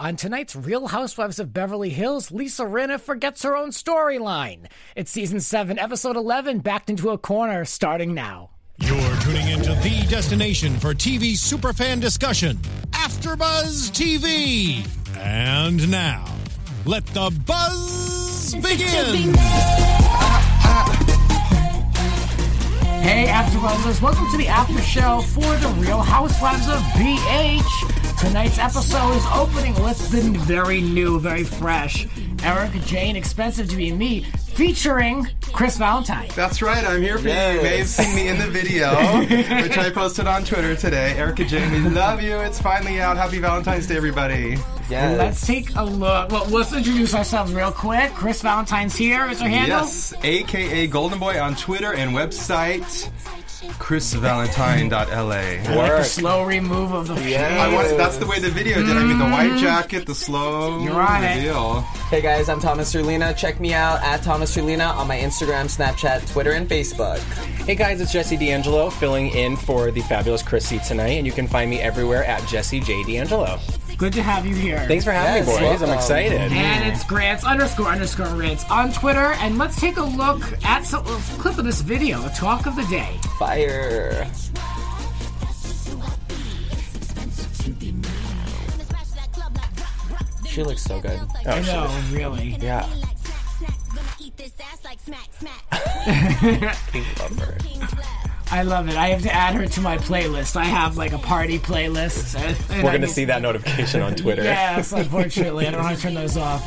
On tonight's Real Housewives of Beverly Hills, Lisa Rinna forgets her own storyline. It's Season 7, Episode 11, Backed into a Corner, starting now. You're tuning into the destination for TV superfan discussion, AfterBuzz TV. And now, let the buzz begin. Hey, AfterBuzzers, welcome to the after show for the Real Housewives of BH. Tonight's episode is opening with the very new, very fresh Erika Jayne, Expensive to Be Me, featuring Chris Valentine. That's right, I'm here for you. You may have seen me in the video, which I posted on Twitter today. Erika Jayne, we love you. It's finally out. Happy Valentine's Day, everybody. Yes. Let's take a look. Well, let's introduce ourselves real quick. Chris Valentine's here. Is our handle? Yes, a.k.a. Golden Boy on Twitter and website. ChrisValentine.la. I like the slow remove of the shade. That's the way the video did. I mean, the white jacket, the slow reveal. Hey guys, I'm Thomas Serlina. Check me out at Thomas Serlina on my Instagram, Snapchat, Twitter, and Facebook. Hey guys, it's Jesse D'Angelo filling in for the fabulous Chrissy tonight, and you can find me everywhere at Jesse J. D'Angelo. Good to have you here. Thanks for having me, boys. Welcome. I'm excited. And it's Grants __Rants on Twitter. And let's take a look at a clip of this video, the talk of the day. Fire. She looks so good. I know, really. Yeah. Love her. I love it. I have to add her to my playlist. I have like a party playlist. We're going to see that notification on Twitter. Yes, unfortunately. I don't know how to turn those off.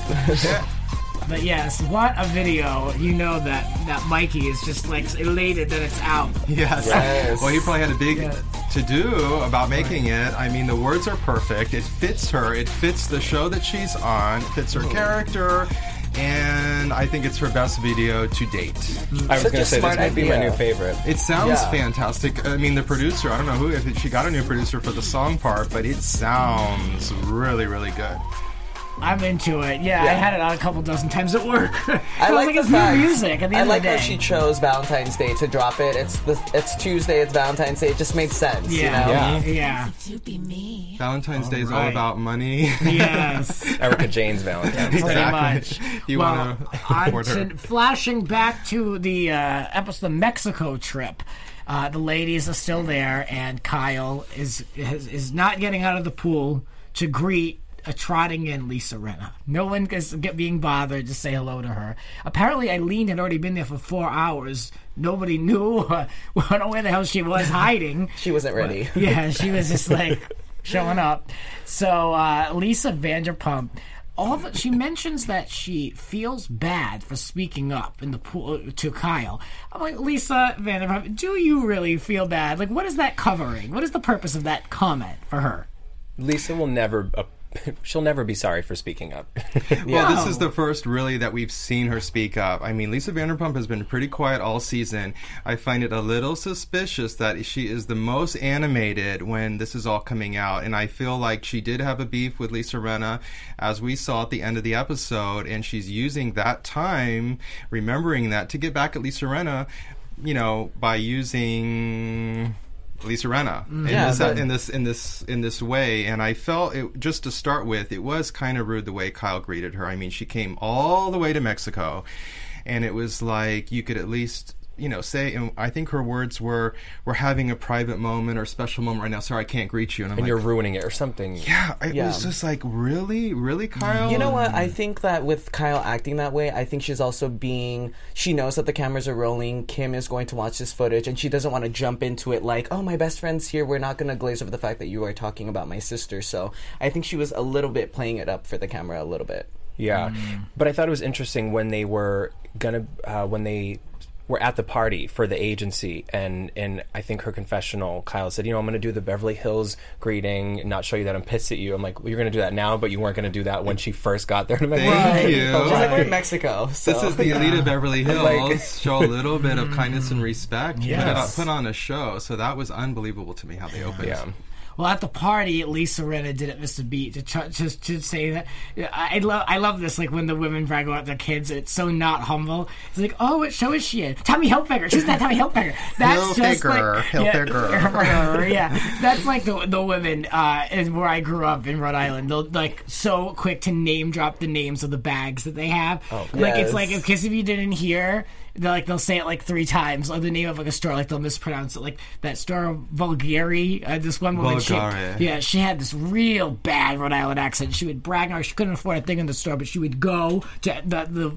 But yes, what a video. You know that Mikey is just like elated that it's out. Yes. Well, he probably had a big to-do about making it. I mean, the words are perfect. It fits her. It fits the show that she's on. It fits her character. And I think it's her best video to date. I was going to say, this might be my new favorite. It sounds fantastic. I mean, the producer, I don't know who, if she got a new producer for the song part, but it sounds really, really good. I'm into it. Yeah, I had it on a couple dozen times at work. I like it's new music at the end of the day. I like how she chose Valentine's Day to drop it. It's Tuesday, it's Valentine's Day. It just made sense, you know? Yeah. Valentine's Day is all about money. Yes. Erika Jayne's Valentine's Day. Pretty much. You want to flashing back to the episode, the Mexico trip. The ladies are still there, and Kyle is not getting out of the pool to greet a trotting in Lisa Rinna. No one is being bothered to say hello to her. Apparently, Eileen had already been there for 4 hours. Nobody knew. I don't know where the hell she was hiding. She wasn't ready. Yeah, she was just like showing up. So Lisa Vanderpump, she mentions that she feels bad for speaking up in the pool to Kyle. I'm like, Lisa Vanderpump, do you really feel bad? Like, what is that covering? What is the purpose of that comment for her? Lisa will never... she'll never be sorry for speaking up. Well, this is the first, really, that we've seen her speak up. I mean, Lisa Vanderpump has been pretty quiet all season. I find it a little suspicious that she is the most animated when this is all coming out. And I feel like she did have a beef with Lisa Rinna, as we saw at the end of the episode. And she's using that time, remembering that, to get back at Lisa Rinna, you know, by using Lisa Rinna in this way. And I felt it, just to start with, it was kind of rude the way Kyle greeted her. I mean, she came all the way to Mexico, and it was like you could at least, you know, say, and I think her words were, "We're having a private moment or special moment right now. Sorry, I can't greet you." And I'm like, you're ruining it or something. Yeah, it was just like, really, Kyle? You know what? I think that with Kyle acting that way, I think she's also she knows that the cameras are rolling. Kim is going to watch this footage, and she doesn't want to jump into it like, oh, my best friend's here. We're not going to glaze over the fact that you are talking about my sister. So I think she was a little bit playing it up for the camera a little bit. Yeah. But I thought it was interesting when they were were at the party for the agency, and I think her confessional, Kyle said, you know, I'm going to do the Beverly Hills greeting, not show you that I'm pissed at you. I'm like, well, you're going to do that now, but you weren't going to do that when she first got there. Thank you. She's like, we're in Mexico. So. This is the elite of Beverly Hills. Show a little bit of kindness and respect. Yes. Put on a show. So that was unbelievable to me how they opened. Yeah. Well, at the party, Lisa Rinna did it, Mr. Beat, to say that. I love this, like, when the women brag about their kids, it's so not humble. It's like, oh, what show is she in? Tommy Hilfiger. She's not Tommy Hilfiger. That's just like... Hilfiger. Yeah. That's like the women where I grew up in Rhode Island. They'll, like, so quick to name drop the names of the bags that they have. Oh, like, it's like, because if you didn't hear... They'll say it like 3 times, or the name of like a store, like they'll mispronounce it, like that store Vulgari. This one woman, she had this real bad Rhode Island accent. She would brag on her. She couldn't afford a thing in the store, but she would go to the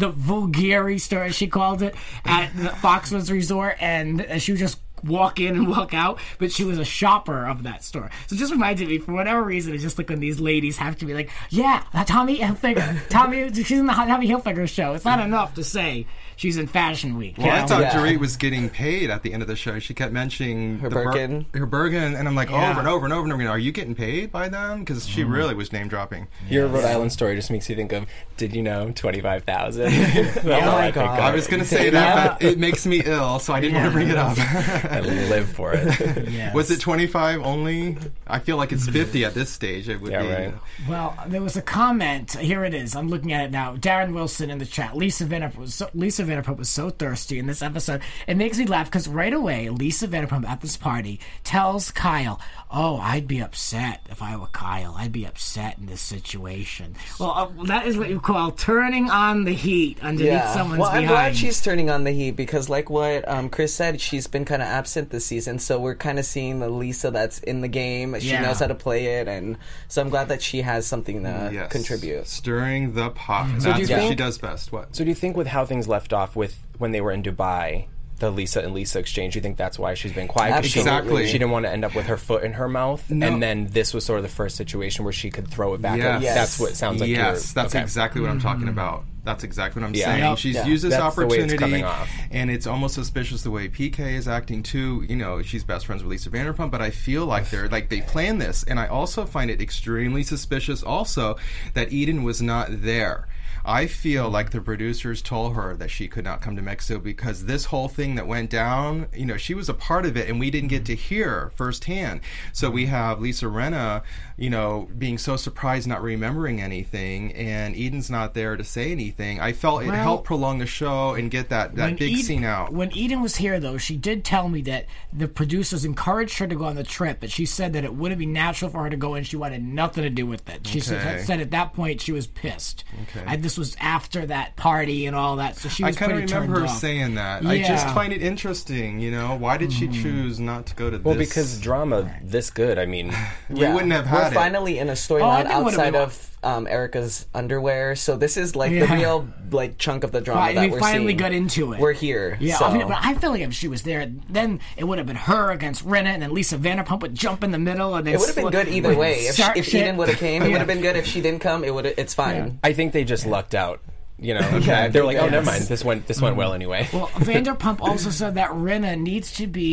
Vulgari store, as she called it, at the Foxwoods Resort, and she would just walk in and walk out, but she was a shopper of that store. So it just reminded me, for whatever reason, it's just like when these ladies have to be like, yeah, Tommy Hilfiger. She's in the Tommy Hilfiger show. It's not enough to say she's in Fashion Week. Well, I thought Dorit was getting paid at the end of the show. She kept mentioning her Birkin. Her Birkin, and I'm like, over and over and over and over, are you getting paid by them? Because she really was name dropping. Your Rhode Island story just makes you think of, did you know, 25,000? Oh my God. I was going to say that, but it makes me ill, so I didn't want to bring it up. I live for it. Yes. Was it 25 only? I feel like it's 50 at this stage. It would be. Right. Well, there was a comment. Here it is. I'm looking at it now. Darren Wilson in the chat. Lisa Vanderpump was so thirsty in this episode. It makes me laugh because right away, Lisa Vanderpump at this party tells Kyle, "Oh, I'd be upset if I were Kyle. I'd be upset in this situation." Well, that is what you call turning on the heat underneath someone's behind. I'm glad she's turning on the heat because, like what Chris said, she's been kind of absent this season. So we're kind of seeing the Lisa that's in the game. She knows how to play it, and so I'm glad that she has something to contribute. Stirring the pot. So That's what she does best. What? So do you think with how things left off with when they were in Dubai, the Lisa and Lisa exchange, you think that's why she's been quiet? Exactly. She didn't want to end up with her foot in her mouth. No. And then this was sort of the first situation where she could throw it back. Yes. That's what it sounds like. Yes, that's exactly what I'm talking about. That's exactly what I'm saying. Yep. She's used this opportunity, off. And it's almost suspicious the way PK is acting too. You know, she's best friends with Lisa Vanderpump, but I feel like they planned this, and I also find it extremely suspicious also that Eden was not there. I feel like the producers told her that she could not come to Mexico because this whole thing that went down, you know, she was a part of it and we didn't get to hear firsthand. So we have Lisa Rinna, you know, being so surprised, not remembering anything, and Eden's not there to say anything. I felt it helped prolong the show and get that big scene out. When Eden was here, though, she did tell me that the producers encouraged her to go on the trip, but she said that it wouldn't be natural for her to go and she wanted nothing to do with it. She said at that point she was pissed. This was after that party and all that, so she was pretty turned off. I kind of remember her saying that. Yeah. I just find it interesting, you know. Why did she choose not to go to this? Well, because drama this good, I mean. We wouldn't have had We're finally in a storyline outside of Erica's underwear, so this is like the real chunk of the drama that we're finally seeing. Got into it. We're here. Yeah, so. but I feel like if she was there, then it would have been her against Rinna, and then Lisa Vanderpump would jump in the middle, and then it would have been good either way. If Eden would have came, it would have been good. If she didn't come, it's fine. Yeah. I think they just lucked out. You know, they're like, oh, never mind. This went well anyway. Well, Vanderpump also said that Rinna needs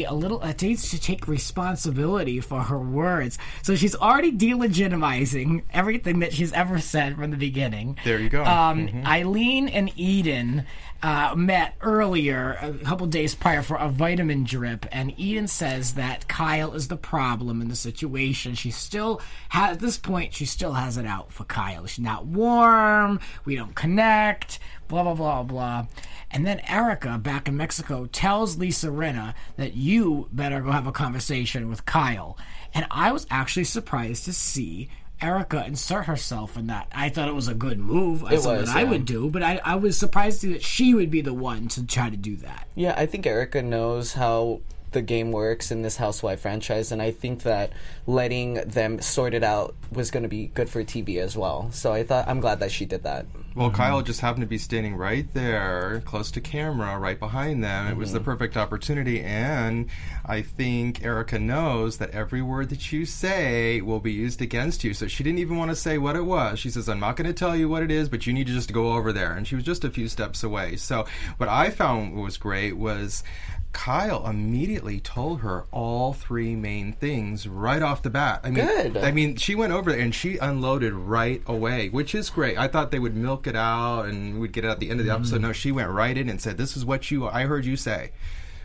to take responsibility for her words. So she's already delegitimizing everything that she's ever said from the beginning. There you go. Eileen and Eden met earlier, a couple days prior, for a vitamin drip, and Eden says that Kyle is the problem in the situation. She still has, at this point, she still has it out for Kyle. She's not warm, we don't connect, blah, blah, blah, blah. And then Erica, back in Mexico, tells Lisa Rinna that you better go have a conversation with Kyle. And I was actually surprised to see Erica insert herself in that. I thought it was a good move. I would do, but I was surprised that she would be the one to try to do that. Yeah, I think Erica knows how the game works in this Housewife franchise, and I think that letting them sort it out was going to be good for TV as well. So I'm glad that she did that. Well, Kyle just happened to be standing right there, close to camera, right behind them. It was the perfect opportunity, and I think Erica knows that every word that you say will be used against you. So she didn't even want to say what it was. She says, I'm not going to tell you what it is, but you need to just go over there. And she was just a few steps away. So what I found was great was Kyle immediately told her all three main things right off the bat. Good. I mean, she went over there and she unloaded right away, which is great. I thought they would milk it out and we'd get it at the end of the episode. No, she went right in and said, this is what I heard you say.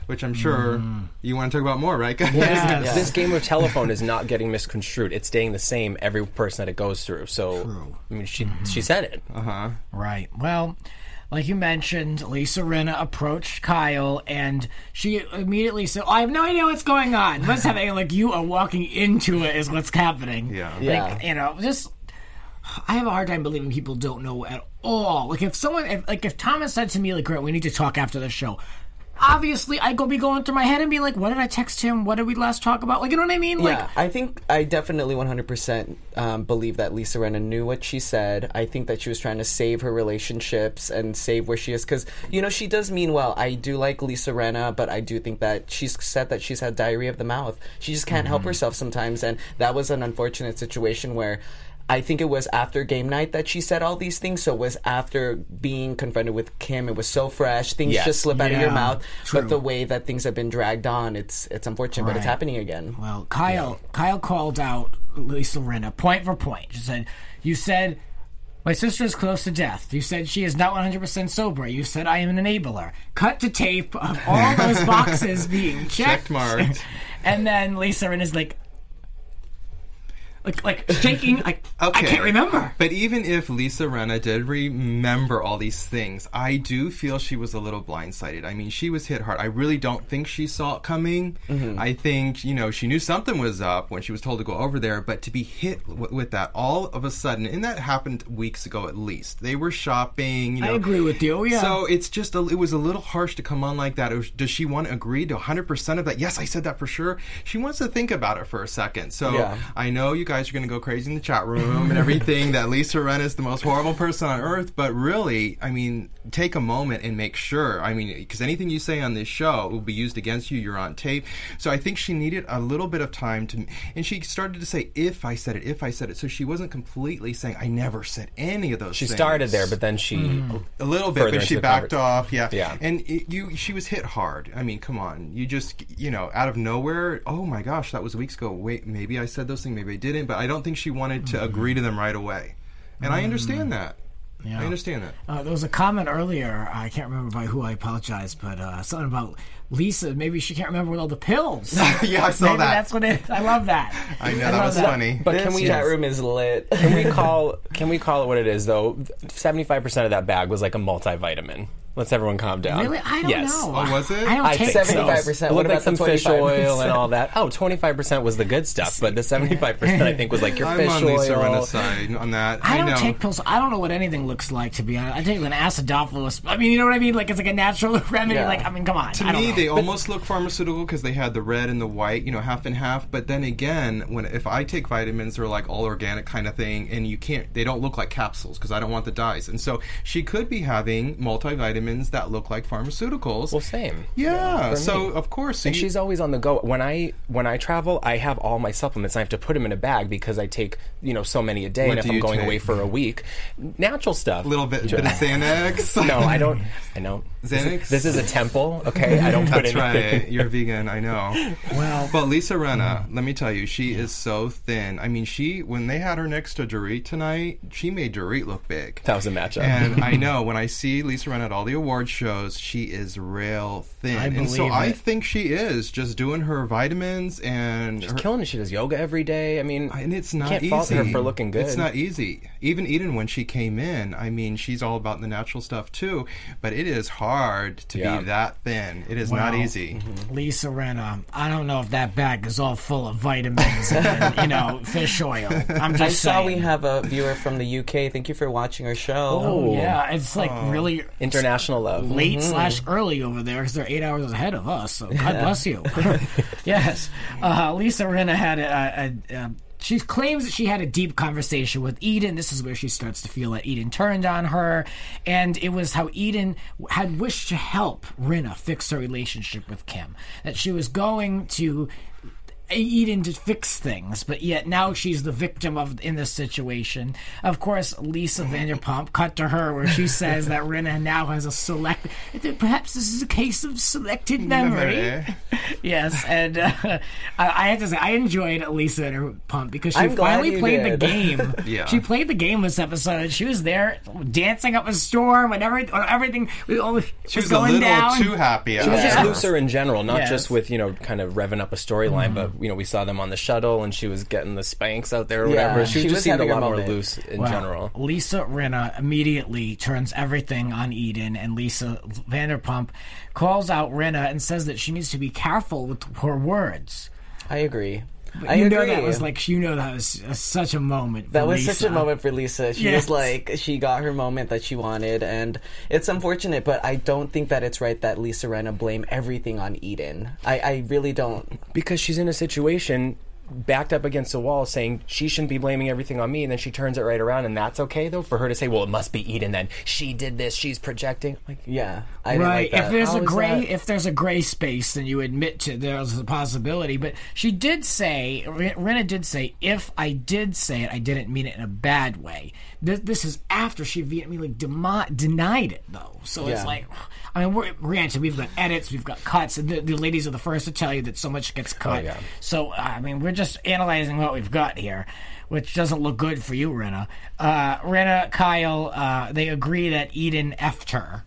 which I'm sure you want to talk about more, right, guys? Yes. This game of telephone is not getting misconstrued. It's staying the same every person that it goes through. So, True. I mean, she said it. Right. Well, like you mentioned, Lisa Rinna approached Kyle, and she immediately said, I have no idea what's going on. What's happening? Like, you are walking into it is what's happening. Yeah. Like, you know, just... I have a hard time believing people don't know at all. Like, if Thomas said to me, like, Grant, we need to talk after the show, obviously I'd be going through my head and be like, what did I text him? What did we last talk about? Like, you know what I mean? Like, Yeah, I think I definitely 100% believe that Lisa Rinna knew what she said. I think that she was trying to save her relationships and save where she is. Because, you know, she does mean well. I do like Lisa Rinna, but I do think that she's said that she's had diarrhea of the mouth. She just can't help herself sometimes. And that was an unfortunate situation where... I think it was after game night that she said all these things. So it was after being confronted with Kim. It was so fresh. Things just slip out of your Yeah, mouth. true. But the way that things have been dragged on, it's unfortunate, but it's Right. happening again. Well, Kyle called out Lisa Rinna point for point. She said, you said, my sister is close to death. You said she is not 100% sober. You said I am an enabler. Cut to tape of all those boxes being checked. Checkmarked. And then Lisa Rinna's like shaking, like, I can't remember. But even if Lisa Rinna did remember all these things, I do feel she was a little blindsided. I mean, she was hit hard. I really don't think she saw it coming. I think, you know, she knew something was up when she was told to go over there, but to be hit with that all of a sudden, and that happened weeks ago at least. They were shopping, you know. I agree with you, yeah. So it's just, it was a little harsh to come on like that. Does she want to agree to 100% of that? Yes, I said that for sure. She wants to think about it for a second. So Yeah. I know you guys are going to go crazy in the chat room and everything that Lisa Rinna is the most horrible person on earth, but really, I mean, take a moment and make sure. I mean, because anything you say on this show will be used against you. You're on tape. So I think she needed a little bit of time to, and she started to say, if I said it. So she wasn't completely saying, I never said any of those She things. started there, but then she... A little bit, further but she into the backed off. Yeah. Yeah. And she was hit hard. I mean, come on. You just, you know, out of nowhere, oh my gosh, that was weeks ago. Wait, maybe I said those things, maybe I didn't. But I don't think she wanted to agree to them right away. And I understand that. Yeah. I understand that. There was a comment earlier, I can't remember by who, I apologize, but something about Lisa, maybe she can't remember with all the pills. Yeah, I saw Maybe that. that's what it is. I love that. I know, I that love was funny. But This can we chat room is lit. Can we call it what it is though? 75% of that bag was like a multivitamin. Let's everyone calm down. Really? I don't yes. know. Oh, was it? I don't I take think so. those. 75%. It What looked like about some the fish 25%? oil and all that. Oh, 25% was the good stuff, but the 75% I think was like your I'm fish on Lisa oil. Rinna's side on that. I don't know. take pills. I don't know what anything looks like, to be honest. I take an acidophilus. I mean, you know what I mean? Like, it's like a natural remedy. Yeah. Like, I mean, come on. To I don't me, know. they almost look pharmaceutical because they had the red and the white, you know, half and half. But then again, if I take vitamins, they're like all organic kind of thing, and they don't look like capsules because I don't want the dyes. And so she could be having multivitamins that look like pharmaceuticals. Well, same. Yeah. for So me. of course, And she's always on the go. When I travel, I have all my supplements. I have to put them in a bag because I take, you know, so many a day. What And if do I'm you going take? away for a week, natural stuff. little bit of Xanax. No, I don't. I know. Xanax? This is a temple, okay? I don't put That's anything. right. You're vegan, I know. Well, But Lisa Rinna, let me tell you, she is so thin. I mean, when they had her next to Dorit tonight, she made Dorit look big. That was a matchup. And I know when I see Lisa Rinna at all the award shows, she is real thin. I And so believe I it. think she is just doing her vitamins and She's her, killing it. She does yoga every day. I mean, and it's not can't easy. fault her for looking good. It's not easy. Even Eden, when she came in, I mean, she's all about the natural stuff too. But it is hard to Yeah. be that thin. It is not Well, easy. Lisa Rinna, I don't know if that bag is all full of vitamins and, you know, fish oil. I'm just I saw saying. we have a viewer from the UK. Thank you for watching our show. Oh, yeah. It's like really International love. late / early over there because they're 8 hours ahead of us. So God bless you. Yes, Lisa Rinna had she claims that she had a deep conversation with Eden. This is where she starts to feel that Eden turned on her, and it was how Eden had wished to help Rinna fix her relationship with Kim. That she was going to Eden to fix things, but yet now she's the victim in this situation. Of course, Lisa Vanderpump cut to her where she says that Rinna now has a perhaps this is a case of selected memory. Yes, and I have to say, I enjoyed Lisa Vanderpump because she finally played the game. Yeah. She played the game this episode. She was there dancing up a storm and everything was She was going a little down. too happy. She was just Yeah. looser in general, not Yes. just with, kind of revving up a storyline, but, we saw them on the shuttle and she was getting the spanks out there or whatever. She she just was seemed a having a lot more moment. loose in Well, general. Lisa Rinna immediately turns everything on Eden, and Lisa Vanderpump calls out Rinna and says that she needs to be careful with her words. I agree. But I you agree. know that was such a moment for That was Lisa. such a moment for Lisa. She Yes. was like, she got her moment that she wanted, and it's unfortunate, but I don't think that it's right that Lisa Rinna blame everything on Eden. I really don't. Because she's in a situation backed up against a wall saying she shouldn't be blaming everything on me, and then she turns it right around, and that's okay, though, for her to say, well, it must be Eden then. She did this, she's projecting. Like, Yeah, I didn't Right. like that. If there's How a is gray, that? if there's a gray space, then you admit to there's a possibility. But she did say, Rinna did say, if I did say it, I didn't mean it in a bad way. This is after she vehemently denied it, though. So it's Yeah. like, I mean, granted, we've got edits, we've got cuts, and the ladies are the first to tell you that so much gets cut. yeah. So I mean, we're just analyzing what we've got here, which doesn't look good for you, Rinna. Rinna, Kyle, they agree that Eden effed her.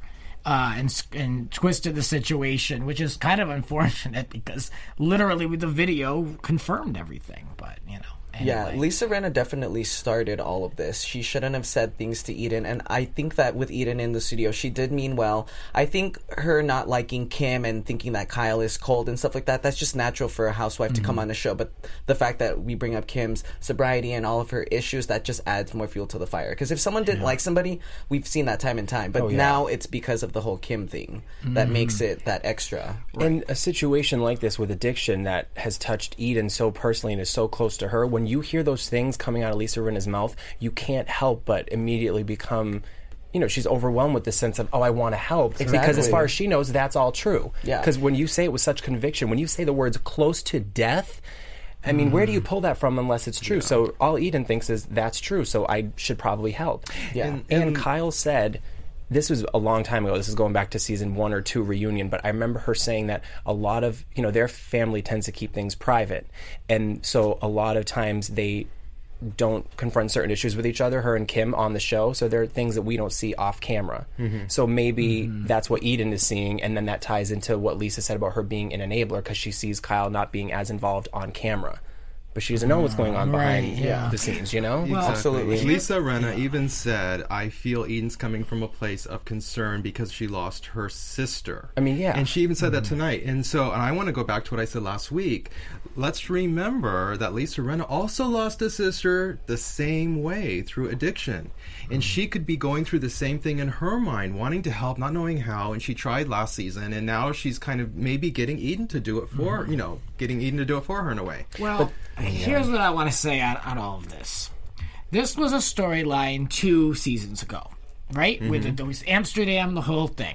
And twisted the situation, which is kind of unfortunate because literally with the video confirmed everything. But Yeah, anyway. Lisa Rinna definitely started all of this. She shouldn't have said things to Eden, and I think that with Eden in the studio, she did mean well. I think her not liking Kim and thinking that Kyle is cold and stuff like that, that's just natural for a housewife to come on a show. But the fact that we bring up Kim's sobriety and all of her issues, that just adds more fuel to the fire. Because if someone didn't like somebody, we've seen that time and time. But now it's because of the whole Kim thing that makes it that extra. in a situation like this with addiction that has touched Eden so personally and is so close to her, when you hear those things coming out of Lisa Rinna's mouth, you can't help but immediately become, she's overwhelmed with the sense of, I want to help. Because as Exactly. far as she knows, that's all true. Yeah. Because when you say it with such conviction, when you say the words close to death, I mean, where do you pull that from unless it's true? So all Eden thinks is, that's true, so I should probably help. Yeah. And Kyle said, this was a long time ago. This is going back to season 1 or 2 reunion, but I remember her saying that a lot of, their family tends to keep things private. And so a lot of times they don't confront certain issues with each other, her and Kim, on the show. So there are things that we don't see off camera. So maybe that's what Eden is seeing, and then that ties into what Lisa said about her being an enabler because she sees Kyle not being as involved on camera. But she doesn't know what's going on behind yeah. the scenes, Exactly. Absolutely. Lisa Rinna even said, I feel Eden's coming from a place of concern because she lost her sister. I mean, yeah. And she even said that tonight. And I want to go back to what I said last week. Let's remember that Lisa Rinna also lost a sister the same way, through addiction. And she could be going through the same thing in her mind, wanting to help, not knowing how. And she tried last season, and now she's kind of maybe getting Eden to do it for, getting Eden to do it for her in a way. Well, here's what I want to say on all of this. This was a storyline 2 seasons ago, right? With it was Amsterdam, the whole thing.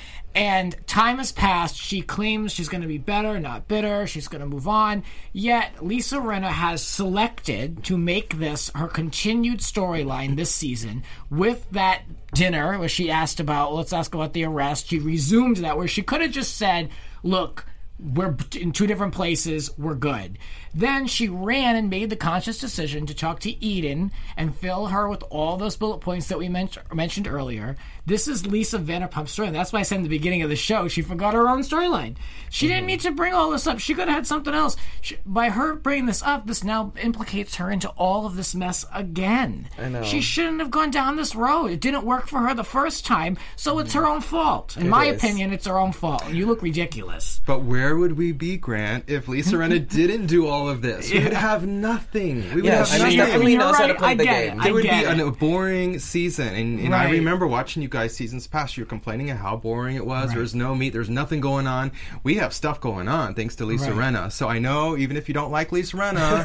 And time has passed. She claims she's going to be better, not bitter. She's going to move on. Yet, Lisa Rinna has selected to make this her continued storyline this season with that dinner where she asked about, let's ask about the arrest. She resumed that, where she could have just said, look, we're in 2 different places, we're good. Then she ran and made the conscious decision to talk to Eden and fill her with all those bullet points that we mentioned earlier. This is Lisa Vanderpump's story. And that's why I said in the beginning of the show, she forgot her own storyline. She didn't need to bring all this up. She could have had something else. By her bringing this up, this now implicates her into all of this mess again. I know. She shouldn't have gone down this road. It didn't work for her the first time, so it's her own fault. In my opinion, it's her own fault. And you look ridiculous. But where would we be, Grant, if Lisa Rinna didn't do all of this? We would have nothing. We would Yeah, have she nothing. definitely You're knows how to right. play I the get game. it. It would be get a boring season, and Right. I remember watching you guys seasons past. You were complaining of how boring it was. There's no meat. There's nothing going on. We have stuff going on thanks to Lisa Right. Rinna. So I know, even if you don't like Lisa Rinna,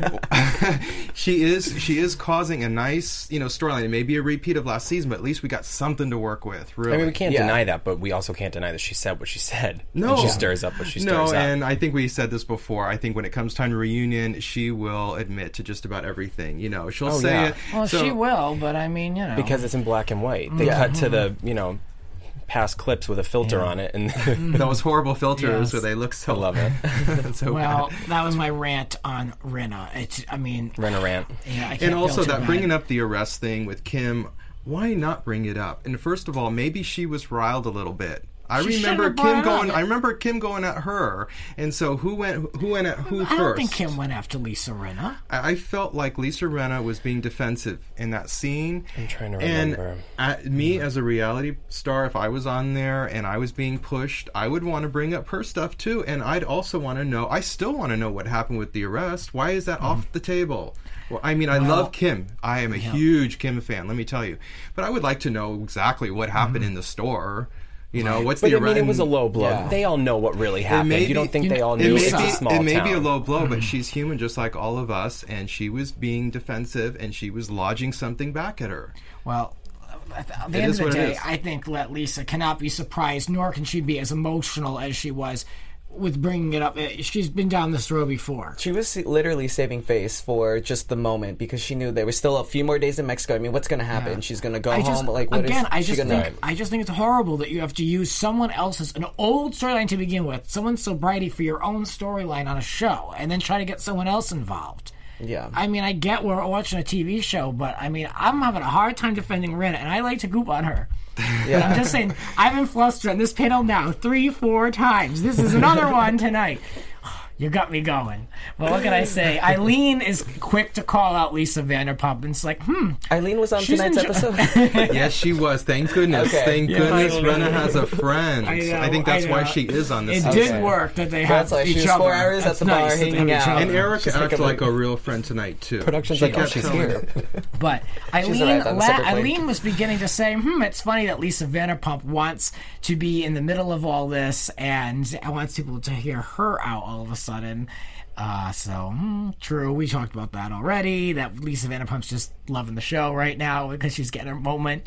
she is causing a nice storyline. It may be a repeat of last season, but at least we got something to work with. Really, I mean, we can't Yeah. deny that, but we also can't deny that she said what she said. No. And she stirs up what she No, stirs up. and I think we said this before. I think when it comes time to reunion, she will admit to just about everything. She'll say yeah. it. Well, So- she will, but I mean, because it's in black and white. They cut to the past clips with a filter on it, and those horrible filters Yes. where they look so. I love it. so well, bad. that was my rant on Rinna. Rent a rant. Yeah, I can't And feel also too that bad. bringing up the arrest thing with Kim. Why not bring it up? And first of all, maybe she was riled a little bit. I She remember shouldn't have brought Kim it going. up. I remember Kim going at her, and so who went at who I first? don't think Kim went after Lisa Rinna. I felt like Lisa Rinna was being defensive in that scene. I'm trying to remember. And me as a reality star, if I was on there and I was being pushed, I would want to bring up her stuff too. And I'd also want to know. I still want to know what happened with the arrest. Why is that off the table? Well, I mean, I love Kim. I am a huge Kim fan. Let me tell you. But I would like to know exactly what happened in the store. What's But the I mean, it was a low blow. Yeah. They all know what really happened. You don't think they all It knew may it's a be, small it may town? be a low blow, but she's human just like all of us, and she was being defensive, and she was lodging something back at her. Well, at the It end is of the what it day, is. I think that Lisa cannot be surprised, nor can she be as emotional as she was with bringing it up. She's been down this road before. She was literally saving face for just the moment because she knew there was still a few more days in Mexico. I mean, what's going to happen? Yeah. She's going to go I home. just, Like, what again, is I she just gonna? think I just think it's horrible that you have to use someone else's an old storyline to begin with, someone so brighty for your own storyline on a show, and then try to get someone else involved. Yeah. I mean, I get we're watching a TV show, but I mean, I'm having a hard time defending Rinna, and I like to goop on her. But I'm just saying, I've been flustered on this panel now 3-4 times. This is another one tonight. You got me going. Well, what can I say? Eileen is quick to call out Lisa Vanderpump, and it's like, Eileen was on She's tonight's enjo- episode. Yes, she was. Thank goodness. Okay. Thank goodness I know. Rinna has a friend. I know, I think that's I why know. she is on this It episode. did work that they have That's why each she was other. 4 hours That's at the bar nice that they hanging have each out. other. And Erica She's like acted a- like a real friend tonight, too. Production's She like, oh, kept she's telling here. But Eileen, arrived on a separate plane. Eileen was beginning to say, it's funny that Lisa Vanderpump wants to be in the middle of all this and wants people to hear her out all of a sudden. True. We talked about that already, that Lisa Vanderpump's just loving the show right now because she's getting her moment.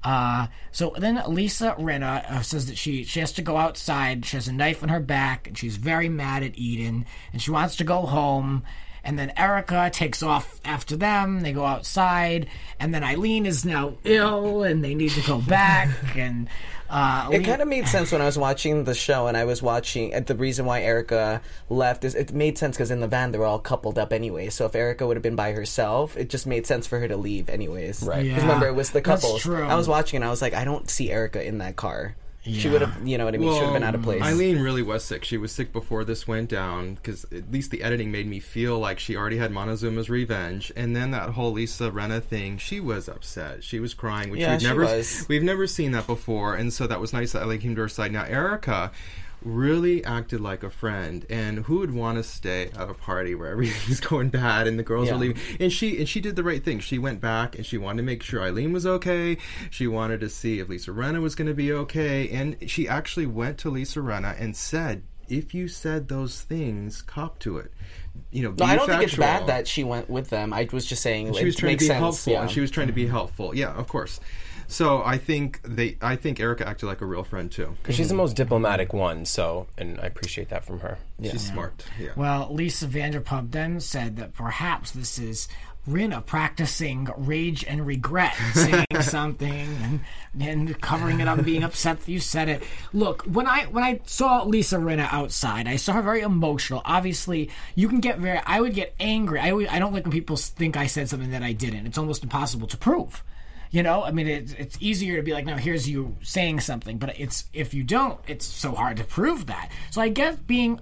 So then Lisa Rinna says that she has to go outside. She has a knife in her back, and she's very mad at Eden, and she wants to go home. And then Erica takes off after them. They go outside, and then Eileen is now ill, and they need to go back. And It kind of made sense when I was watching the show, and I was watching. The reason why Erica left is it made sense because in the van they were all coupled up anyway. So if Erica would have been by herself, it just made sense for her to leave anyways. Right. Yeah. Because remember, it was the That's couple. true. I was watching, and I was like, I don't see Erica in that car. She Yeah. would have, you know what I mean? She would have been out of place. Eileen really was sick. She was sick before this went down because at least the editing made me feel like she already had Montezuma's revenge. And then that whole Lisa Rinna thing, she was upset. She was crying, which Yeah, she was. we've never seen that before. And so that was nice that Eileen came to her side. Now Erica really acted like a friend, and who would want to stay at a party where everything's going bad and the girls Yeah. are leaving? And she did the right thing. She went back and she wanted to make sure Eileen was okay. She wanted to see if Lisa Rinna was going to be okay, and she actually went to Lisa Rinna and said, if you said those things, cop to it. Be no, I don't think it's factual. bad that she went with them. I was just saying She was it trying makes to be sense. helpful, Yeah. and she was trying to be helpful. Yeah, of course. So I think Erica acted like a real friend too. Because she's the most diplomatic one, and I appreciate that from her. She's smart. Yeah. Well, Lisa Vanderpump then said that perhaps this is Rinna practicing rage and regret, saying something and covering it up, being upset that you said it. Look, when I saw Lisa Rinna outside, I saw her very emotional. Obviously, you can get I would get angry. I don't like when people think I said something that I didn't. It's almost impossible to prove. You know, I mean, it's easier to be like, no, here's you saying something, but if you don't, it's so hard to prove that. So I guess being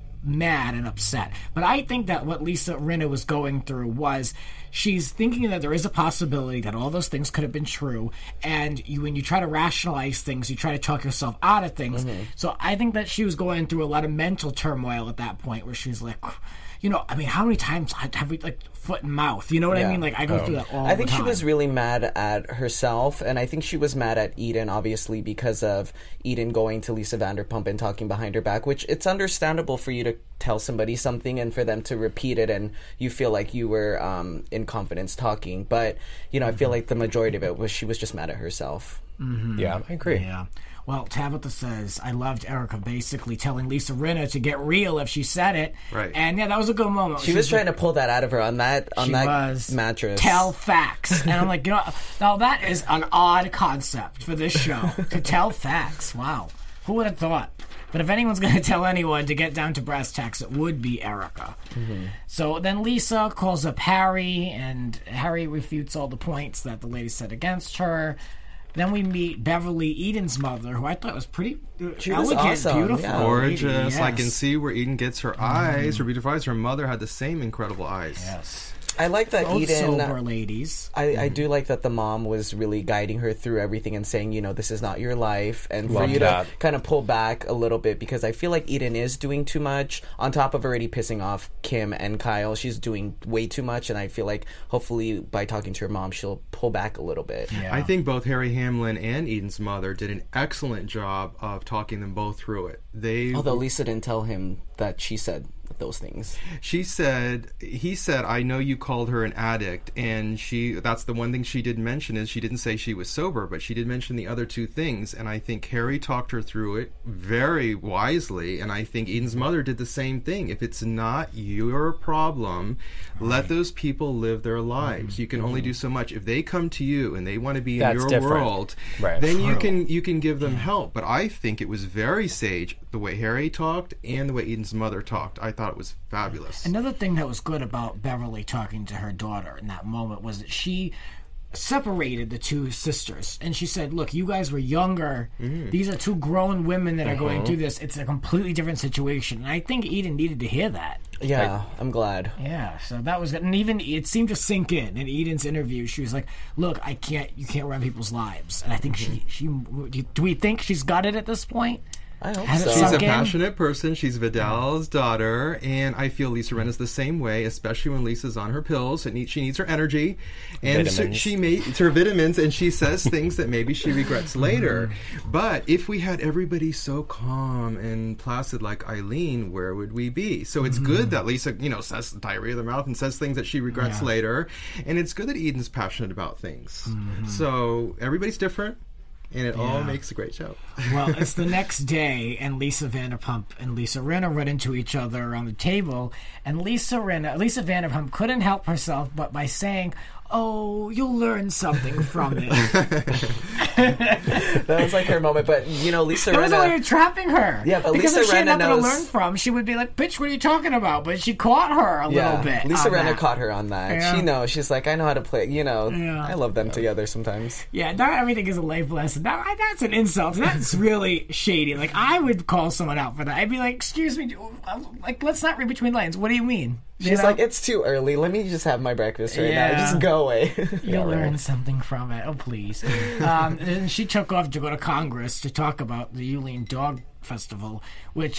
mad and upset. But I think that what Lisa Rinna was going through was she's thinking that there is a possibility that all those things could have been true, and when you try to rationalize things, you try to talk yourself out of things. So I think that she was going through a lot of mental turmoil at that point where she's like, you know, I mean, how many times have we, like, foot and mouth? You know what I Yeah. mean? Like, I go through that all I think the time. she was really mad at herself, and I think she was mad at Eden, obviously, because of Eden going to Lisa Vanderpump and talking behind her back, which it's understandable for you to tell somebody something and for them to repeat it, and you feel like you were in confidence talking. But, you know, I feel like the majority of it was she was just mad at herself. Yeah, I agree. Yeah. Well, Tabitha says, I loved Erica basically telling Lisa Rinna to get real if she said it. Right. And yeah, that was a good moment. She was trying to pull that out of her on that mattress. Tell facts. And I'm like, now that is an odd concept for this show, to tell facts. Wow. Who would have thought? But if anyone's going to tell anyone to get down to brass tacks, it would be Erica. Mm-hmm. So then Lisa calls up Harry, and Harry refutes all the points that the lady said against her. Then we meet Beverly, Eden's mother, who I thought was pretty elegant, awesome. beautiful. Yeah. Gorgeous. Lady, yes. I can see where Eden gets her eyes, her beautiful eyes. Her mother had the same incredible eyes. Yes. I like that Both Eden. sober ladies. I do like that the mom was really guiding her through everything and saying, this is not your life, and for Love you that. to kind of pull back a little bit, because I feel like Eden is doing too much. On top of already pissing off Kim and Kyle, she's doing way too much, and I feel like hopefully by talking to her mom, she'll pull back a little bit. Yeah. I think both Harry Hamlin and Eden's mother did an excellent job of talking them both through it. Although Lisa didn't tell him that she said those things. He said, I know you called her an addict, and that's the one thing she did mention, is she didn't say she was sober, but she did mention the other two things, and I think Harry talked her through it very wisely, and I think Eden's mother did the same thing. If it's not your problem, let those people live their lives. You can only do so much. If they come to you and they want to be in That's your different. world, Right. then you can give them help. But I think it was very sage, the way Harry talked and the way Eden's mother talked. I thought it was fabulous. Another thing that was good about Beverly talking to her daughter in that moment was that she separated the two sisters, and she said, look, you guys were younger. These are two grown women that are going through this. It's a completely different situation, and I think Eden needed to hear that. Yeah, I'm glad. Yeah, so that was good. And even it seemed to sink in Eden's interview. She was like, look, you can't run people's lives. And I think she do we think she's got it at this point? I hope Has it so. She's a sunk in? passionate person. She's Vidal's daughter, and I feel Lisa Rinna's the same way, especially when Lisa's on her pills. She needs her energy, and so Vitamins. it's her vitamins, and she says things that maybe she regrets later. But if we had everybody so calm and placid like Eileen, where would we be? So it's good that Lisa, says diarrhea of the mouth and says things that she regrets later, and it's good that Eden's passionate about things. So everybody's different. And it all makes a great show. Well, it's the next day, and Lisa Vanderpump and Lisa Rinna run into each other around the table, and Lisa Vanderpump couldn't help herself but by saying, oh, you'll learn something from it. That was like her moment, but Lisa That was the way Rinna. you're trapping her. Yeah, but because Lisa if she had Rinna nothing knows- to learn from, she would be like, bitch, what are you talking about? But she caught her a little bit. Lisa on Rinna that. caught her on that. Yeah. She knows. She's like, I know how to play. I love them together sometimes. Yeah, not everything is a life lesson. That's an insult. That's really shady. Like, I would call someone out for that. I'd be like, excuse me, let's not read between lines. What do you mean? She's like, it's too early. Let me just have my breakfast right now. Yeah. Just go away. You'll learn something from it. Oh, please. And she took off to go to Congress to talk about the Yulian Dog Festival, which,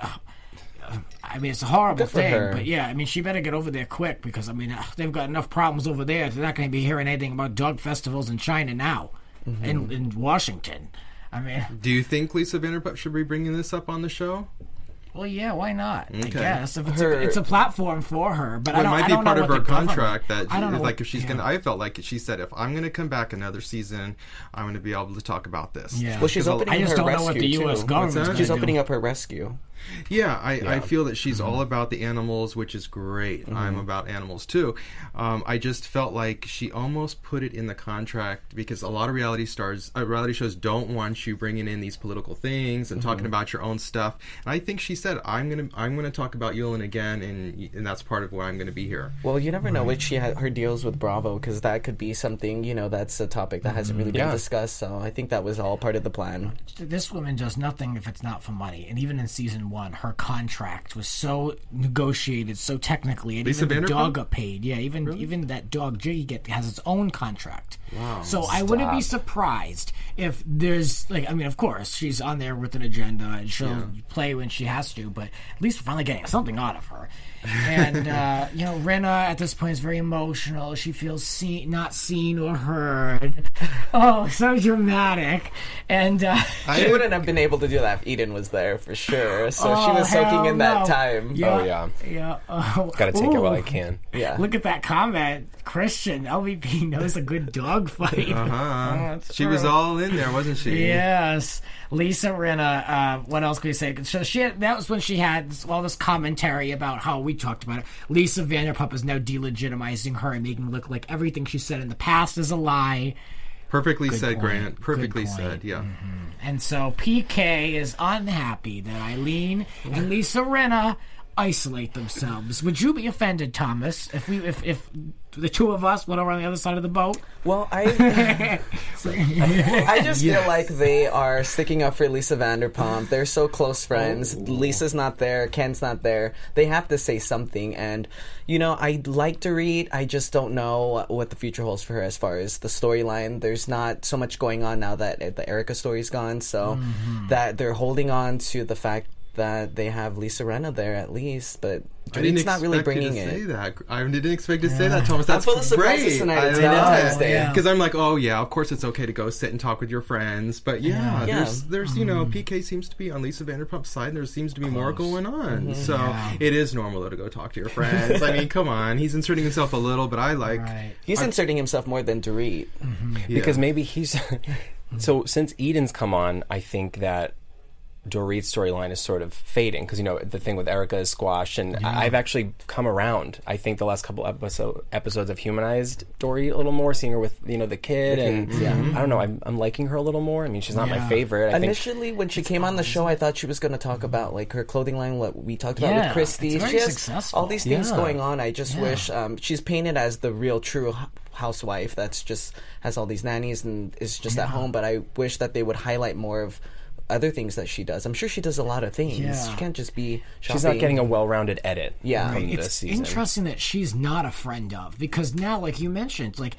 it's a horrible Good for thing. her. But yeah, she better get over there quick because, they've got enough problems over there. They're not going to be hearing anything about dog festivals in China now, in Washington. Do you think Lisa Vanderpump should be bringing this up on the show? Well, yeah, why not? I Okay. guess if Her- it's a platform for her, but Well, I don't. it might I be don't part know of what her the government- contract that, I don't know like, what- if she's yeah. gonna. I felt like she said, if I'm gonna come back another season, I'm gonna be able to talk about this. Yeah. Well, she's 'Cause opening I just her don't know rescue what the U.S. too. government's What's that? gonna She's do. opening up her rescue. Yeah, I feel that she's all about the animals, which is great. I'm about animals too. I just felt like she almost put it in the contract because a lot of reality shows don't want you bringing in these political things and talking about your own stuff. And I think she said, "I'm gonna talk about Yulin again, and that's part of why I'm gonna be here." Well, you never know which her deals with Bravo, because that could be something, that's a topic that hasn't really been discussed. So I think that was all part of the plan. This woman does nothing if it's not for money. And even in season 1, her contract was so negotiated, so technically, and Lisa even the Vanderpump? dog got paid. Yeah, even that dog Jiggy has its own contract. Wow. So I wouldn't be surprised if there's of course she's on there with an agenda and she'll play when she has to, but at least we're finally getting something out of her. And Rinna at this point is very emotional. She feels not seen or heard. Oh, so dramatic. And She wouldn't have been able to do that if Eden was there, for sure. So she was hell soaking in that no. time. Yeah. Oh, yeah. Yeah. Oh, Gotta take it while I ooh. can. Yeah. Look at that comment. Christian, LVP knows a good dog fight. Uh-huh. that's She was true. all in there, wasn't she? Yes. Lisa Rinna, what else can we say? So that was when she had all this commentary about how we talked about it. Lisa Vanderpump is now delegitimizing her and making it look like everything she said in the past is a lie. Perfectly Good said, point. Grant. Perfectly Good point. said, yeah. And so PK is unhappy that Eileen and Lisa Rinna isolate themselves. Would you be offended, Thomas, if the two of us went over on the other side of the boat? Well, I just feel like they are sticking up for Lisa Vanderpump. They're so close friends. Lisa's not there. Ken's not there. They have to say something. And, I like Dorit. I just don't know what the future holds for her as far as the storyline. There's not so much going on now that the Erica story's gone. So that they're holding on to the fact that they have Lisa Rinna there at least, but Dorit's not really bringing it. Say that. I didn't expect to say that, Thomas. That's full of surprises great. tonight. It's I Valentine's know. Day. Because I'm like, oh yeah, of course it's okay to go sit and talk with your friends, but Yeah. there's PK seems to be on Lisa Vanderpump's side, and there seems to be more going on. So it is normal to go talk to your friends. I mean, come on, he's inserting himself a little, but I like. Right. He's inserting himself more than Dorit. Because maybe he's so since Eden's come on, I think that Dorit's storyline is sort of fading because the thing with Erica is squashed, and I've actually come around. I think the last couple episodes have humanized Dorit a little more, seeing her with the kid, and I don't know. I'm liking her a little more. I mean, she's not my favorite. I think Initially, when she came on the show, I thought she was going to talk about like her clothing line, what we talked about Yeah, with Christy. it's very She has successful. all these things Yeah. going on. I just wish she's painted as the real, true housewife that's just has all these nannies and is just at home. But I wish that they would highlight more of other things that she does. I'm sure she does a lot of things. Yeah. She can't just be shopping. she's not getting a well-rounded edit. Yeah. from It's this season. interesting that she's not a friend of, because now, like you mentioned, like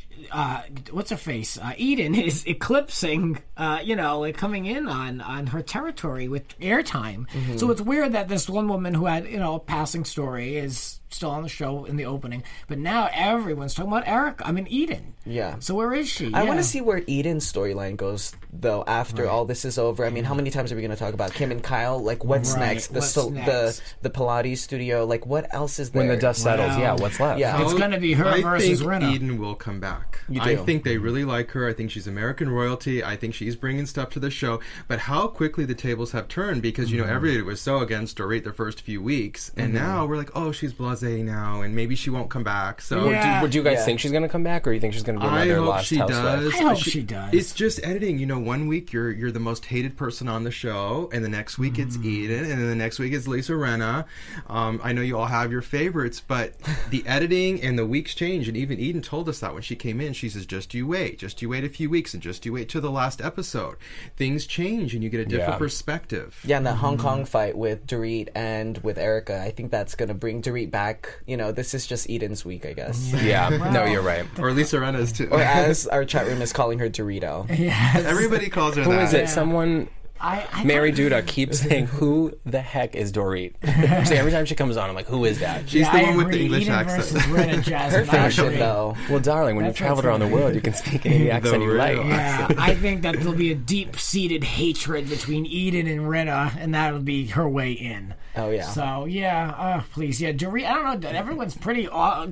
what's her face? Eden is eclipsing, like coming in on her territory with airtime. So it's weird that this one woman who had a passing story is still on the show in the opening, but now everyone's talking about Erica. I mean Eden. Yeah. So where is she? I want to see where Eden's storyline goes, though, after all this is over. I mean, how many times are we going to talk about Kim and Kyle? Like, what's Right. next? What's next? The Pilates studio. Like, what else is there? When the dust settles, Wow. what's left? Yeah. It's gonna be her I versus think Rinna. Eden will come back. You I do? think they really like her. I think she's American royalty. I think she's bringing stuff to the show. But how quickly the tables have turned, because everybody was so against Dorit the first few weeks, and now we're like, oh, she's blasé now, and maybe she won't come back. So Yeah. Would you guys Yeah. think she's going to come back, or you think she's going to be I another hope lost she housewife? does. I hope she does. It's just editing. 1 week you're the most hated person on the show, and the next week it's Eden, and then the next week it's Lisa Rinna. I know you all have your favorites, but the editing and the weeks change. And even Eden told us that when she came in. She says, just you wait a few weeks, and just you wait till the last episode. Things change, and you get a different Yeah. perspective. Yeah, and the Hong Kong fight with Dorit and with Erica, I think that's going to bring Dorit back. This is just Eden's week, I guess. Yeah, no, you're right. Or Lisa Rinna's too. Or as our chat room is calling her, Dorito. Everybody calls her Who that. is it? Someone. I Mary Duda keeps saying, "Who the heck is Dorit?" So every time she comes on, I'm like, "Who is that?" She's the I one with agree. the English Eden accent. versus Rinna, Jasmine. Her I fashion, agree. though. Well, darling, when That's you've traveled around the world, you can speak in any accent you real like. Yeah, I think that there'll be a deep-seated hatred between Eden and Rinna, and that'll be her way in. Oh, yeah. So yeah, please, yeah, Dorit. I don't know. Everyone's pretty,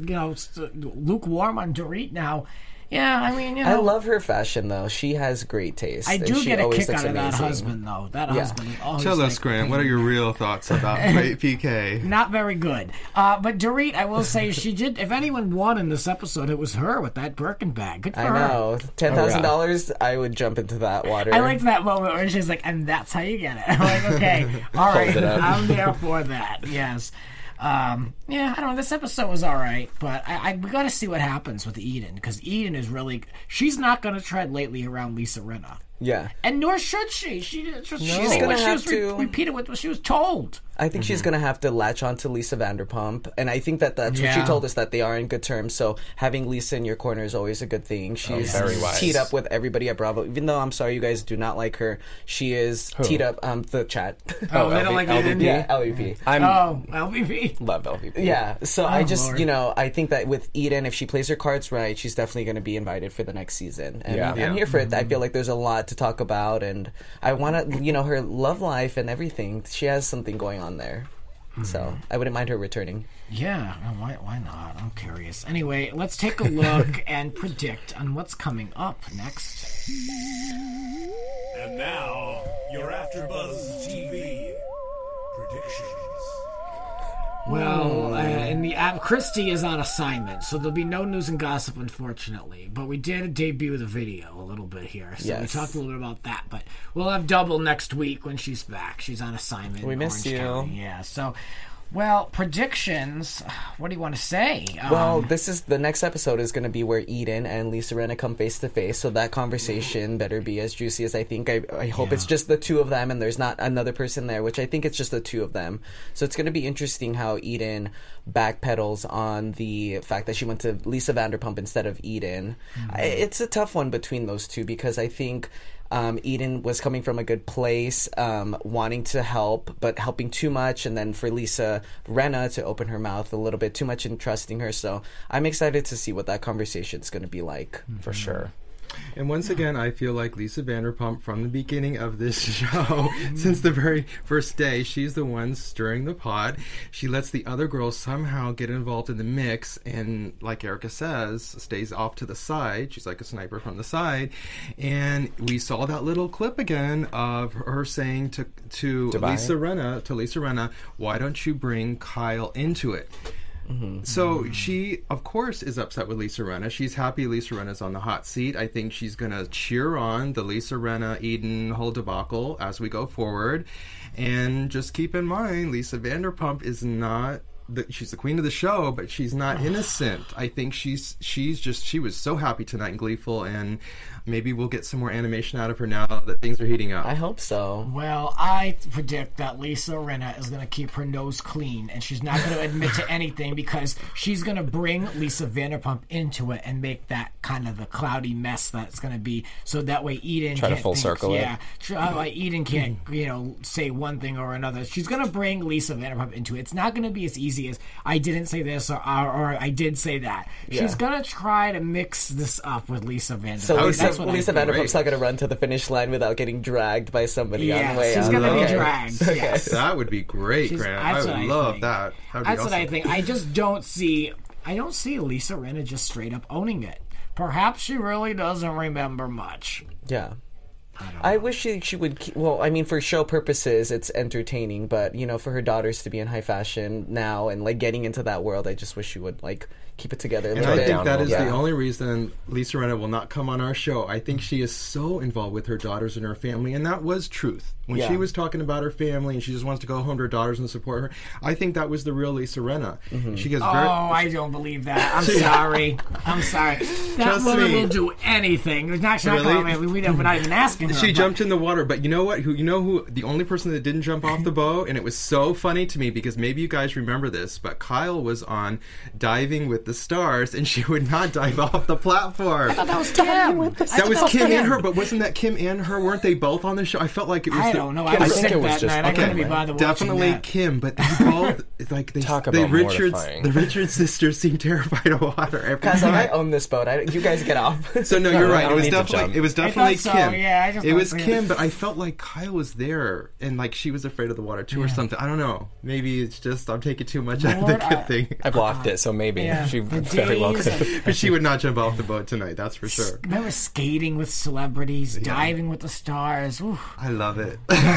lukewarm on Dorit now. Yeah, I mean, I love her fashion, though. She has great taste. I and do she get a always kick looks out of that amazing. husband, though. That Yeah. husband is always Tell us, like, Grant, what are your real thoughts about PK? not very good. But Dorit, I will say, she did. If anyone won in this episode, it was her with that Birkin bag. Good for I her. know. $10,000, I would jump into that water. I liked that moment where she's like, and that's how you get it. I'm like, okay, all right, it up. I'm there for that. Yes. I don't know. This episode was all right, but we got to see what happens with Eden, because Eden is really, she's not going to tread lately around Lisa Rinna. Yeah. And nor should she. She's gonna what she have was to- repeated what she was told. I think she's going to have to latch on to Lisa Vanderpump. And I think that's what she Yeah. told us, that they are in good terms. So having Lisa in your corner is always a good thing. She's very wise. teed up with everybody at Bravo. Even though I'm sorry you guys do not like her, she is teed up, the chat. Oh, they don't like Eden? Yeah, LVP. Oh, LVP. Love LVP. Yeah, so I just, Lord. I think that with Eden, if she plays her cards right, she's definitely going to be invited for the next season. And Yeah. I'm here for it. I feel like there's a lot to talk about, and I want to, her love life and everything. She has something going on there. So I wouldn't mind her returning. Yeah, why not? I'm curious. Anyway, let's take a look and predict on what's coming up next. And now, Your AfterBuzz TV predictions. Well, in the app, Christy is on assignment, so there'll be no news and gossip, unfortunately. But we did debut the video a little bit here, so we Yes. talked a little bit about that. But we'll have double next week when she's back. She's on assignment. We in miss Orange you. County. Yeah. So, well, predictions. What do you want to say? Well, this is the next episode is going to be where Eden and Lisa Rinna come face to face. So that conversation better be as juicy as I think. I hope it's just the two of them and there's not another person there, which I think it's just the two of them. So it's going to be interesting how Eden backpedals on the fact that she went to Lisa Vanderpump instead of Eden. It's a tough one between those two because I think Eden was coming from a good place, wanting to help, but helping too much. And then for Lisa Rinna to open her mouth a little bit too much and trusting her. So I'm excited to see what that conversation is going to be like. For sure. And once again, I feel like Lisa Vanderpump from the beginning of this show, since the very first day, she's the one stirring the pot. She lets the other girls somehow get involved in the mix, and like Erica says, stays off to the side. She's like a sniper from the side. And we saw that little clip again of her saying to Dubai? Lisa Rinna, why don't you bring Kyle into it? So she, of course, is upset with Lisa Rinna. She's happy Lisa Rinna's on the hot seat. I think she's going to cheer on the Lisa Rinna Eden whole debacle as we go forward. And just keep in mind, Lisa Vanderpump is not... she's the queen of the show, but she's not innocent. I think she was so happy tonight and gleeful, and maybe we'll get some more animation out of her now that things are heating up. I hope so. Well, I predict that Lisa Rinna is going to keep her nose clean, and she's not going to admit to anything because she's going to bring Lisa Vanderpump into it and make that kind of the cloudy mess that's going to be, so that way Eden Try to can't full think, circle it. Yeah, Eden can't, say one thing or another. She's going to bring Lisa Vanderpump into it. It's not going to be as easy as I didn't say this or I did say that. Yeah. She's going to try to mix this up with Lisa Vanderpump. So That's what I Lisa think. Vanderpump's not going to run to the finish line without getting dragged by somebody on Yes, the way she's out. going to be Okay. dragged. Okay. Yes. That would be great, She's- Grant. I that's would what I love think. that. That would be That's awesome. what I think. I just don't see Lisa Rinna just straight up owning it. Perhaps she really doesn't remember much. Yeah. I wish she would well, I mean, for show purposes, it's entertaining, but, for her daughters to be in high fashion now and, getting into that world, I just wish she would, keep it together a And little I bit. think that is Yeah. the only reason Lisa Rinna will not come on our show. I think she is so involved with her daughters and her family, and that was truth. When Yeah. she was talking about her family and she just wants to go home to her daughters and support her, I think that was the real Lisa Rinna. She gets very... Oh, I don't believe that. I'm sorry. I'm sorry. That Trust woman me. will do anything. We're not Really? we're not even asking her. She but- jumped in the water, but you know what? Who the only person that didn't jump off the boat, and it was so funny to me because maybe you guys remember this, but Kyle was on Diving with the Stars, and she would not dive off the platform. That was Kim. That was Kim and her, but wasn't that Kim and her? Weren't they both on the show? I felt like it was. I the- don't know. I I was think sick it was that just night. I couldn't be Kim. bothered Definitely watching that. Kim, but they both Talk the about mortifying. The Richards sisters seem terrified of water. Every Guys, time. I own this boat. You guys get off. So no, you're right. I It don't was need to definitely jump. it was definitely so, Kim. yeah, I just it don't was see it. Kim, but I felt like Kyle was there and she was afraid of the water too or something. I don't know. Maybe it's just I'm taking too much out of the Lord, good thing. I blocked it, so maybe Yeah. she The very well days could. of- But she would not jump off the boat tonight. That's for sure. Remember skating with celebrities, diving with the stars. Ooh, I love it.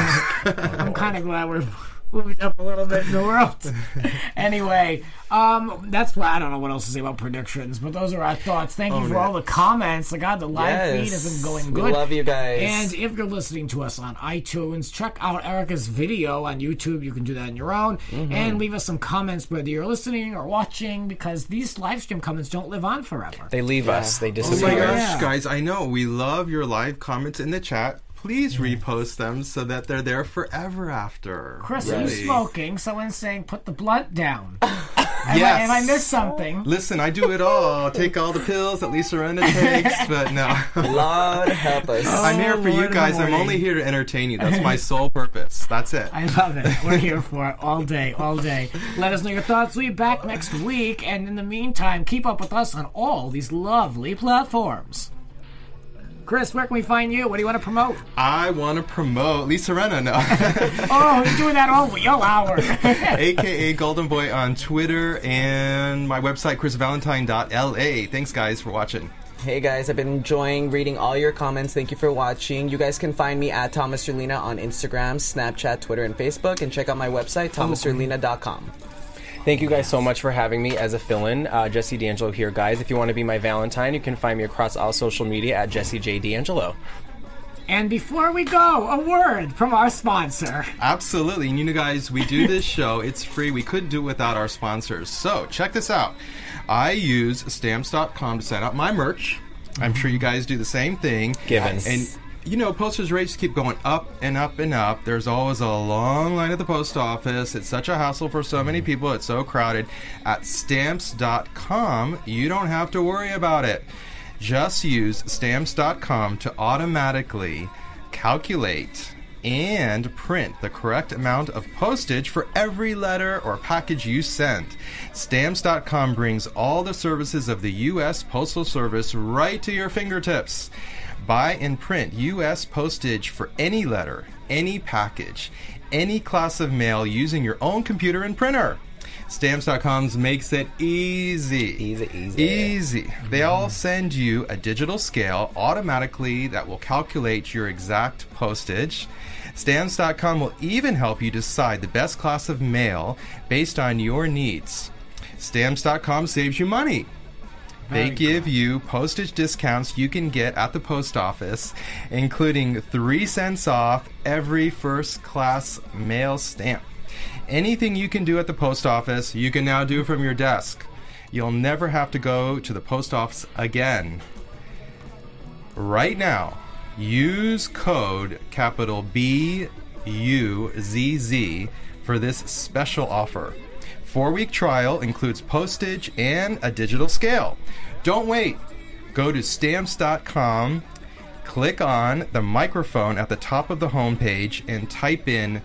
I'm kind of glad we're moved up a little bit in the world. Anyway, that's why I don't know what else to say about predictions, but those are our thoughts. Thank you for all the comments. God, the live feed has been going We good. love you guys. And if you're listening to us on iTunes, check out Erica's video on YouTube. You can do that on your own. And leave us some comments whether you're listening or watching, because these live stream comments don't live on forever. They leave us. They Oh my disappear. gosh, guys! I know we love your live comments in the chat. Please repost them so that they're there forever after. Chris, are you Really. smoking? Someone's saying put the blunt down. Yes. Have I missed something? Listen, I do it all. I'll take all the pills that Lisa Rinna takes, but no. Lord help us. I'm here for you Lord guys. I'm Almighty. only here to entertain you. That's my sole purpose. That's it. I love it. We're here for it all day, all day. Let us know your thoughts. We'll be back next week. And in the meantime, keep up with us on all these lovely platforms. Chris, where can we find you? What do you want to promote? I want to promote Lisa Rinna, no. Oh, you're doing that all hour. AKA Golden Boy on Twitter and my website, chrisvalentine.la. Thanks, guys, for watching. Hey guys, I've been enjoying reading all your comments. Thank you for watching. You guys can find me at Thomas Erlina on Instagram, Snapchat, Twitter, and Facebook, and check out my website, thomaserlina.com. Thank you guys so much for having me as a fill-in. Jesse D'Angelo here, guys. If you want to be my Valentine, you can find me across all social media at Jesse J. D'Angelo. And before we go, a word from our sponsor. Absolutely. And you know, guys, we do this show. It's free. We couldn't do it without our sponsors. So check this out. I use Stamps.com to set up my merch. I'm sure you guys do the same thing. Given. And, you know, postage rates keep going up and up and up. There's always a long line at the post office. It's such a hassle for so many people. It's so crowded. At Stamps.com, you don't have to worry about it. Just use Stamps.com to automatically calculate and print the correct amount of postage for every letter or package you send. Stamps.com brings all the services of the U.S. Postal Service right to your fingertips. Buy and print U.S. postage for any letter, any package, any class of mail using your own computer and printer. Stamps.com makes it easy. Easy. They all send you a digital scale automatically that will calculate your exact postage. Stamps.com will even help you decide the best class of mail based on your needs. Stamps.com saves you money. They give you postage discounts you can get at the post office, including 3 cents off every first-class mail stamp. Anything you can do at the post office, you can now do from your desk. You'll never have to go to the post office again. Right now, use code capital BUZZ for this special offer. 4-week trial includes postage and a digital scale. Don't wait. Go to Stamps.com, click on the microphone at the top of the homepage, and type in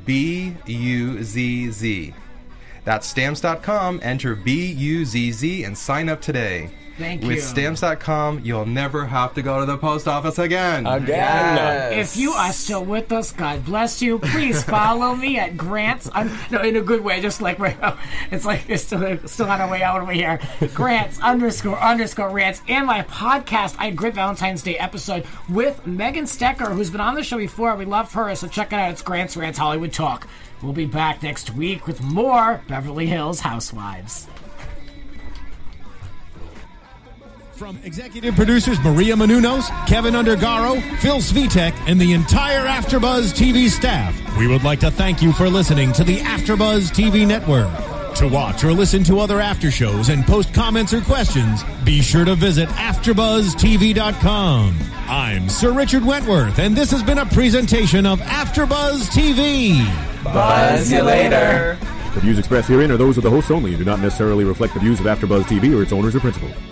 BUZZ. That's Stamps.com, enter BUZZ, and sign up today. Thank you. With Stamps.com, you'll never have to go to the post office again. If you are still with us, God bless you. Please follow me at Grants. No, in a good way, just like it's like it's still on our way out over here. Grants _ rants, and my podcast. I had a great Valentine's Day episode with Megan Stecker, who's been on the show before. We love her, so check it out. It's Grants Rants Hollywood Talk. We'll be back next week with more Beverly Hills Housewives. From executive producers Maria Menounos, Kevin Undergaro, Phil Svitek, and the entire AfterBuzz TV staff, we would like to thank you for listening to the AfterBuzz TV network. To watch or listen to other after shows and post comments or questions, be sure to visit AfterBuzzTV.com. I'm Sir Richard Wentworth, and this has been a presentation of AfterBuzz TV. Buzz you later. The views expressed herein are those of the hosts only and do not necessarily reflect the views of AfterBuzz TV or its owners or principals.